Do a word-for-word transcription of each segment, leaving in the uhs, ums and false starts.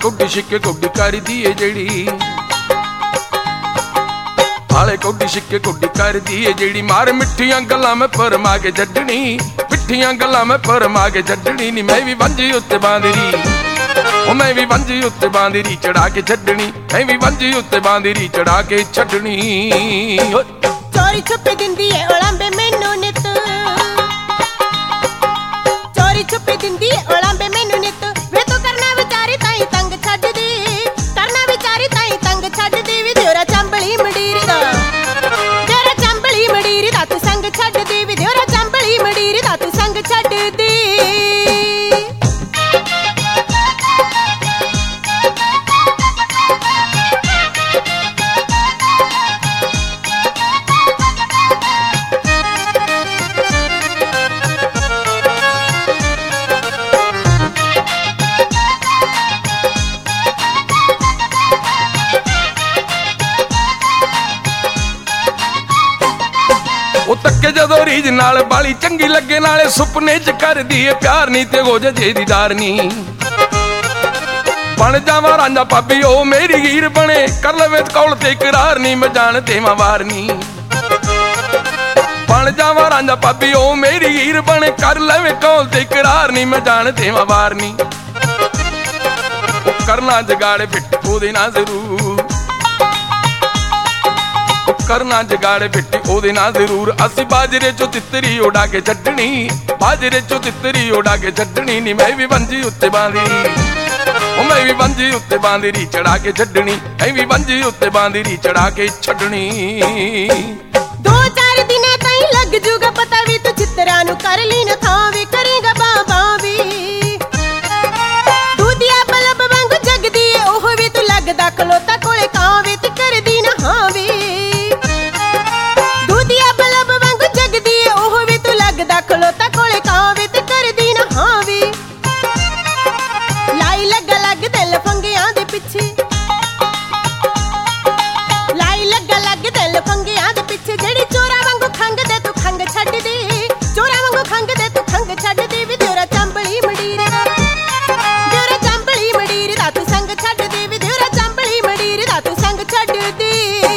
Cody ਛਿੱਕੇ Cody ਕਰਦੀ ਏ ਜਿਹੜੀ, ਹਾਲੇ ਕੋਡੀ ਛਿੱਕੇ ਕੋਡੀ ਕਰਦੀ ਏ ਜਿਹੜੀ। ਮਾਰ ਮਿੱਠੀਆਂ ਗੱਲਾਂ ਮੈਂ ਪਰਮਾ ਕੇ ਛੱਡਣੀ, ਮਿੱਠੀਆਂ ਗੱਲਾਂ ਮੈਂ ਪਰਮਾ ਕੇ ਛੱਡਣੀ ਨੀ। ਮੈਂ ਵੀ ਵਾਂਝੀ ਉੱਤੇ ਬਾਂਦਰੀ, ਉਹ ਮੈਂ ਵੀ ਵਾਂਝੀ ਉੱਤੇ ਬਾਂਦਰੀ ਚੜਾ ਕੇ ਛੱਡਣੀ, ਮੈਂ ਵੀ ਵਾਂਝੀ ਉੱਤੇ ਬਾਂਦਰੀ ਚੜਾ ਕੇ ਛੱਡਣੀ। ਚੋਰੀ ਛੁਪੇ ਦਿੰਦੀ ਏ ਉਲਾਂਬੇ ਮੈਨੂੰ ਨਿਤ, ਚੋਰੀ ਛੁਪੇ ਦਿੰਦੀ ਏ ਉਲਾਂਬੇ ਮੈਨੂੰ ਨਿਤ। ਵੇ ਤੂੰ ਕਰਨਾ ਵਿਚਾਰੀ ਤਾਈ ਤੰਗ ਛੱਡਦੀ, ਕਰਨਾ ਵਿਚਾਰੀ ਤਾਈ ਤੰਗ ਛੱਡਦੀ। ਵੀ ਦਿਉਰਾ ਚੰਬਲੀ ਮੰਡੀਰ ਦਾ, ਦਿਉਰਾ ਚੰਬਲੀ ਮੰਡੀਰ ਦਾ ਤੂੰ ਸੰਗ ਛੱਡਦੀ। ਵੀ ਦਿਉਰਾ ਚੰਬਲੀ ਮੰਡੀਰ ਦਾ ਤੂੰ ਸੰਗ ਛੱਡਦੀ। ਉਹ ਤੱਕੇ ਜਦੋਂ ਰੀਝ ਨਾਲ ਬਾਲੀ ਚੰਗੀ ਲੱਗੇ, ਨਾਲੇ ਸੁਪਨੇ ਚ ਕਰਦੀ ਏ ਪਿਆਰ ਨੀ ਤੇ ਹੋ ਜੇ ਦੀਦਾਰ ਨੀ। ਬਣ ਜਾਵਾਂ ਰਾਂਝਾ ਭਾਬੀ ਉਹ ਮੇਰੀ ਹੀਰ ਬਣੇ, ਕਰ ਲਵੇ ਕੌਲ ਤੇ ਇਕਰਾਰ ਨੀ ਮੈਂ ਜਾਣ ਦੇਵਾਂ ਵਾਰ ਨੀ। ਬਣ ਜਾਵਾਂ ਰਾਂਝਾ ਭਾਬੀ ਉਹ ਮੇਰੀ ਹੀਰ ਬਣੇ, ਕਰ ਲਵੇ ਕੌਲ ਤੇ ਇਕਰਾਰ ਨੀ ਮੈਂ ਜਾਣ ਦੇਵਾਂ ਵਾਰ ਨੀ। ਕਰਨਾ ਜਗਾੜੇ ਫਿੱਟ ਉਹਦੇ ਨਾਲ ਜ਼ਰੂਰ, ਕਰਨਾ ਜਗਾੜੇ ਫਿੱਟੀ ਉਹਦੇ ਨਾਲ ਜ਼ਰੂਰ। ਅਸੀਂ ਬਾਜਰੇ ਚੋਂ ਤਿੱਤਰੀ ਉਡਾ ਕੇ ਛੱਡਣੀ, ਬਾਜਰੇ ਚੋਂ ਤਿੱਤਰੀ ਉਡਾ ਕੇ ਛੱਡਣੀ ਨੀ। ਮੈਂ ਵੀ ਵਾਂਝੀ ਉੱਤੇ ਬਾਂਦਰੀ, ਉਹ ਮੈਂ ਵੀ ਵਾਂਝੀ ਉੱਤੇ ਬਾਂਦਰੀ ਚੜਾ ਕੇ ਛੱਡਣੀ, ਮੈਂ ਵੀ ਵਾਂਝੀ ਉੱਤੇ ਬਾਂਦਰੀ ਚੜਾ ਕੇ ਛੱਡਣੀ। ਦੋ ਚਾਰ ਦਿਨਾਂ ਤਾਈਂ ਲੱਗ ਜੂਗਾ ਪਤਾ ਵੀ ਤੂੰ ਚਿੱਤਰਾਂ ਨੂੰ ਕਰ ਲਈ ਨਾ ਥਾਂ ਵੀ ਕਰੇਗਾ ਬਾਬਾ ਵੀ। ਦੂਧੀਆ ਬਲਬ ਵਾਂਗੂ ਜਗਦੀ ਏ ਉਹ ਵੀ ਤੂੰ ਲੱਗਦਾ ਖਲੋਤਾ ਕੋਲੇ ਕਾਂ ਵੀ ਤੇ ਕਰਦੀ ਨਾ ਹਾਂ ਵੀ। ਲੱਗਦਾ ਖਲੋਤਾ ਕੋਲੇ ਕਾਂ ਵੀ ਤੇ ਕਰਦੀ ਨਾ ਹਾਂ ਵੀ। ਲਾਈ ਲੱਗਾ ਲੱਗ ਦਿਲ ਫੰਗਿਆਂ ਦੇ ਪਿੱਛੇ, ਲਾਈ ਲੱਗਾ ਲੱਗ ਦਿਲ ਫੰਗਿਆਂ ਦੇ ਪਿੱਛੇ। ਜਿਹੜੀ ਚੋਰਾਂ ਵਾਂਗੂ ਖੰਗਦੇ ਤੂੰ ਖੰਗ ਛੱਡਦੀ, ਚੋਰਾਂ ਵਾਂਗੂ ਖੰਗਦੇ ਤੂੰ ਖੰਗ ਛੱਡਦੀ। ਵੀ ਦਿਉਰਾ ਚੰਬਲੀ ਮੰਡੀਰ ਦਾ, ਦਿਉਰਾ ਚੰਬਲੀ ਮੰਡੀਰ ਦਾ ਤੂੰ ਸੰਗ ਛੱਡਦੀ। ਵੀ ਦਿਉਰਾ ਚੰਬਲੀ ਮੰਡੀਰ ਦਾ ਤੂੰ ਸੰਗ ਛੱਡਦੀ।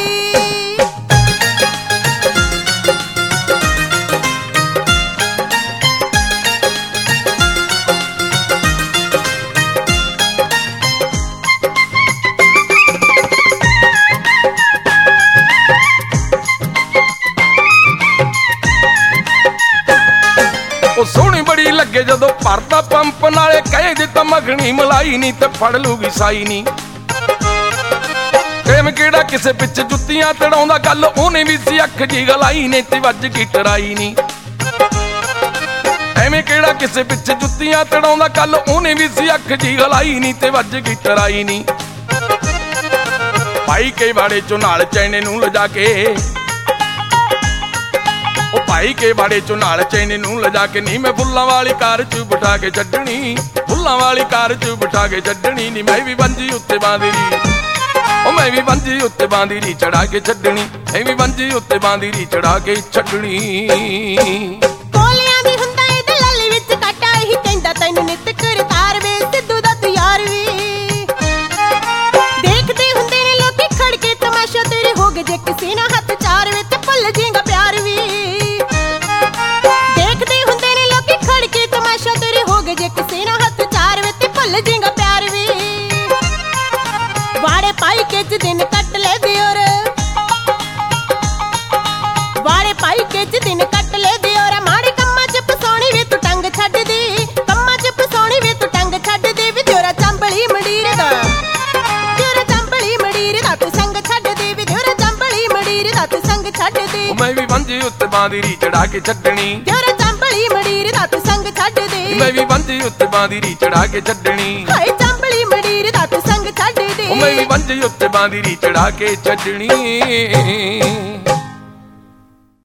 ਉਹ ਸੋਹਣੀ ਬੜੀ ਲੱਗੇ ਜਦੋਂ ਭਰਦਾ ਪੰਪ, ਨਾਲੇ ਕਹੇ ਜੇ ਤਾਂ ਮੱਖਣੀ ਮਲਾਈ ਨੀ ਤੇ ਫੜ ਲੂਗੀ ਸਾਈ ਨੀ। ਟਾਈਮ ਕਿਹੜਾ ਕਿਸੇ ਪਿੱਛੇ ਜੁੱਤੀਆਂ ਤੜਾਉਂਦਾ, ਗੱਲ ਉਹਨੇ ਵੀ ਸੀ ਅੱਖ ਜੀ ਗਲਾਈ ਨੇ ਤੇ ਵੱਜ ਕੀ ਟਰਾਈ ਨੀ। ਐਵੇਂ ਕਿਹੜਾ ਕਿਸੇ ਪਿੱਛੇ ਜੁੱਤੀਆਂ ਤੜਾਉਂਦਾ, ਗੱਲ ਉਹਨੇ ਵੀ ਸੀ ਅੱਖ ਜੀ ਗਲਾਈ ਨੀ ਤੇ ਵੱਜ ਕੀ ਟਰਾਈ ਨੀ। ਭਾਈ ਕੇ ਬਾੜੇ ਚੋਂ ਨਾਲ ਚੈਨੇ ਨੂੰ ਲਿਜਾ ਕੇ, ਉਹ ਭਾਈ ਕੇ ਬਾੜੇ ਚੋਂ ਨਾਲ ਚੈਨੇ ਨੂੰ ਲਿਜਾ ਕੇ ਨੀ। ਮੈਂ ਫੁੱਲਾਂ ਵਾਲੀ ਕਾਰ ਚ ਬਿਠਾ ਕੇ ਛੱਡਣੀ, ਫੁੱਲਾਂ ਵਾਲੀ ਕਾਰ ਚ ਬਿਠਾ ਕੇ ਛੱਡਣੀ ਨੀ। ਮੈਂ ਵੀ ਵਾਂਝੀ ਉੱਤੇ ਬਾਂਦਰੀ, ਉਹ ਮੈਂ ਵੀ ਵਾਂਝੀ ਉੱਤੇ ਬਾਂਦਰੀ ਚੜਾ ਕੇ ਛੱਡਣੀ, ਮੈਂ ਵੀ ਵਾਂਝੀ ਉੱਤੇ ਬਾਂਦਰੀ ਚੜਾ ਕੇ ਛੱਡਣੀ। ਕੋਲਿਆਂ ਦੀ ਹੁੰਦਾ ਏ ਦਲਾਲੀ ਵਿੱਚ ਕਾਟਾ, ਇਹੀ ਕਹਿੰਦਾ ਤੈਨੂੰ ਨਿੱਤ ਕਰਤਾਰ ਵੇ ਸਿੱਧੂ ਦਾ ਤੂੰ ਯਾਰ ਵੀ। ਦੇਖਦੇ ਹੁੰਦੇ ਨੇ ਲੋਕੀ ਖੜ ਕੇ ਤਮਾਸ਼ਾ, ਤੇਰੇ ਹੋ ਗਏ ਜੇ ਕਿਸੇ ਨਾ ਹੱਥ ਚਾਰ ਵੇ ਤੇ ਭੁੱਲ ਜੇਗਾ ਪਿਆਰ ਵੀ। ਦੇਖਦੇ ਹੁੰਦੇ ਨੇ ਲੋਕੀ ਖੜ ਕੇ ਤਮਾਸ਼ਾ, ਤੇਰੇ ਹੋ ਗਏ ਜੇ ਕਿਸੇ ਨਾ ਹੱਥ ਚਾਰ ਵੇ ਤੇ ਭੁੱਲ ਜੇਗਾ ਪਿਆਰ ਵੀ। ਵਾੜੇ ਪਾਈ ਕੇ ਚ ਦਿਨ ਕੱਟ ਲੈ ਦਿਓਰ, ਵਾੜੇ ਪਾਈ ਕੇ ਚ ਦਿਨ ਕੱਟ ਲੈ ਦਿਓਰ। ਮਾੜੇ ਕੰਮਾਂ ਚ ਫਸਾਉਣੀ ਵੇ ਤੂੰ ਟੰਗ ਛੱਡਦੀ, ਕੰਮਾਂ ਚ ਫਸਾਉਣੀ ਵੇ ਤੂੰ ਟੰਗ ਛੱਡਦੀ। ਵੀ ਦਿਓਰਾ ਚੰਬਲੀ ਮੰਡੀਰ ਦਾ, ਦਿਓਰਾ ਚੰਬਲੀ ਮੰਡੀਰ ਦਾ ਤੂੰ ਸੰਗ ਛੱਡਦੀ। ਵੀ ਦਿਓਰਾ ਚੰਬਲੀ ਮੰਡੀਰ ਦਾ ਤੂੰ ਸੰਗ ਛੱਡਦੀ। ਮੈਂ ਵੀ ਵਾਂਝੀ ਉੱਤੇ ਬਾਂਦਰੀ ਚੜਾ ਕੇ ਛੱਡਣੀ, ਦਿਓਰਾ ਚੰਬਲੀ ਮੰਡੀਰ ਦਾ ਤੂੰ ਸੰਗ ਛੱਡਦੀ। ਮੈਂ ਵੀ ਵਾਂਝੀ ਉੱਤੇ ਬਾਂਦਰੀ ਚੜਾ ਕੇ ਛੱਡਣੀ, ਹਾਏ ਚੰਬਲੀ ਮੰਡੀਰ ਦਾ ਤੂੰ ਸੰਗ ਛੱਡਦੀ। ਮੈਂ ਵੀ ਵਾਂਝੀ ਉੱਤੇ ਬਾਂਦਰੀ ਚੜਾ ਕੇ ਛੱਡਣੀ।